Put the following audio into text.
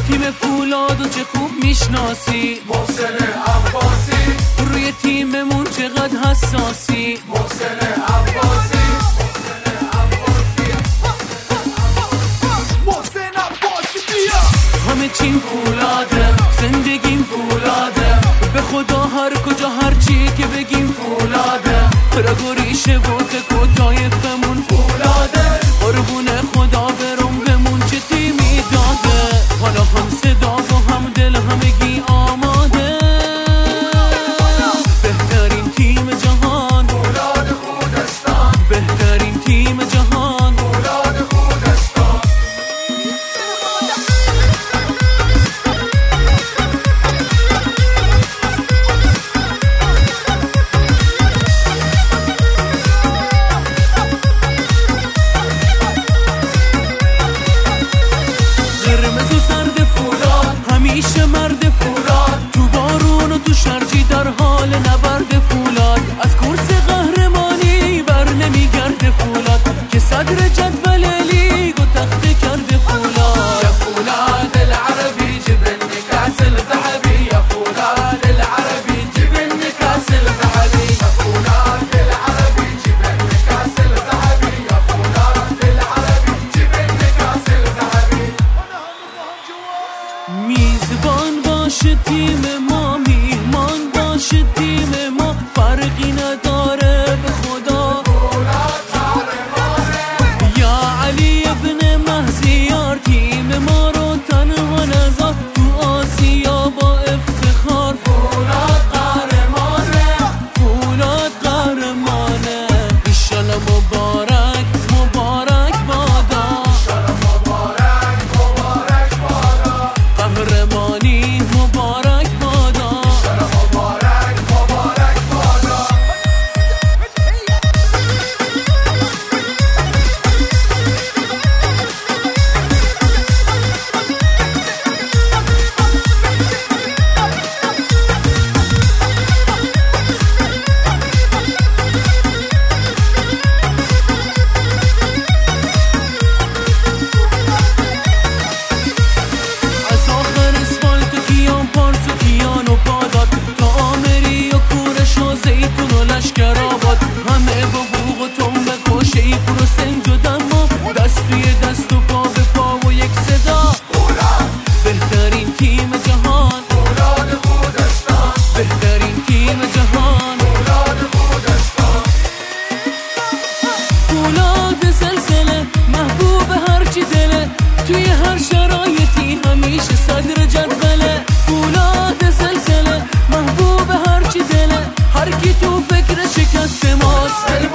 تیم فولادو چه خوب میشناسی، محسن عباسی. روی تیممون چقدر حساسی، محسن عباسی. محسن عباسی بیا. همه چیم فولاده، زندگیم فولاده، به خدا هر کجا هر چی که بگیم فولاده. رگ و ریشه و تک و طایفمون فولاده، قربون خدا برم بمون چه تیمی داده. حالا هم صدا و هم دل همگی آماده، بهترین تیم جهان فولاد خوزستان. بهترین تیم جهان فولاد خوزستان. قرمز و سرد فولاد، همیشه مرد فولاد، تو بارون و تو شرجی در حال نبرد فولاد. از کورس قهرمانی بر نمیگرده فولاد، که صدر جدول لیگ و تخته کرده فولاد. يا فولاد العربي جبني كاس الذهبي. يا فولاد العربي جبني كاس الذهبي. يا فولاد العربي جبني كاس الذهبي. يا فولاد العربي جبني كاس الذهبي. میزبان باشه تیم ما، میهمان باشه تیم ما، فرقی نداره به خدا. فولاد قهرمانه. یا علی ابن مهزیار، تیم ما رو تنها نذار تو آسیا با افتخار. فولاد قهرمانه. فولاد قهرمانه، ایشالا مبارک مبارک بادا، شرم مبارک مبارک بادا. قهرمانی مبارک بادا. شرم مبارک مبارک بادا. از آخر اسفالت و کیان پارس و کیان و پاداد، تا آمری و کورش و زیتون و لشکر آباد، همه با بوق و تنبک و شیپور و سنج و دما، دست توی دست و پا به پا و یک صدا. بهترین تیم جهان فولاد خوزستان. بهترین تیم جهان فولاد خوزستان. فولاد زلزله، محبوب هرچی دله، توی هر شرایطی همیشه صدر جدوله. فولاد زلزله، محبوب هرچی دله، هر کی تو فکر شکست ماست.